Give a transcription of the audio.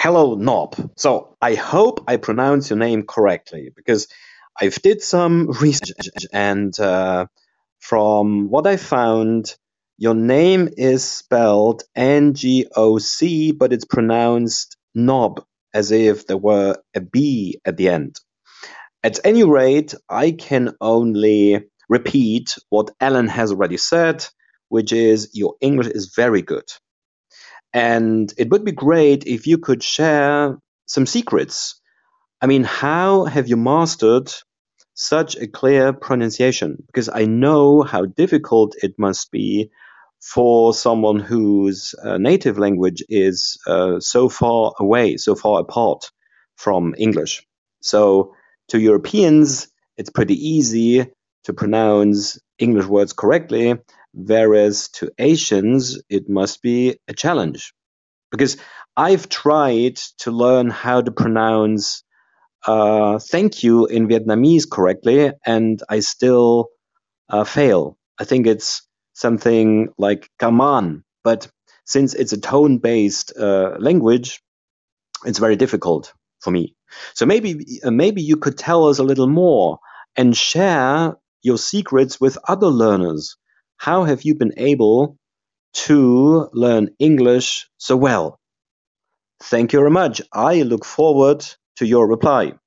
Hello, Nob. So I hope I pronounce your name correctly because I've did some research and from what I found, your name is spelled Ngoc, but it's pronounced Nob, as if there were a B at the end. At any rate, I can only repeat what Alan has already said, which is your English is very good. And it would be great if you could share some secrets. I mean, how have you mastered such a clear pronunciation? Because I know how difficult it must be for someone whose native language is so far away, so far apart from English. So to Europeans, it's pretty easy to pronounce English words correctly, whereas to Asians, it must be a challenge. Because I've tried to learn how to pronounce thank you in Vietnamese correctly, and I still fail. I think it's something like "come but since it's a tone-based language, it's very difficult for me. So maybe you could tell us a little more and share your secrets with other learners. How have you been able to learn English so well? Thank you very much. I look forward to your reply.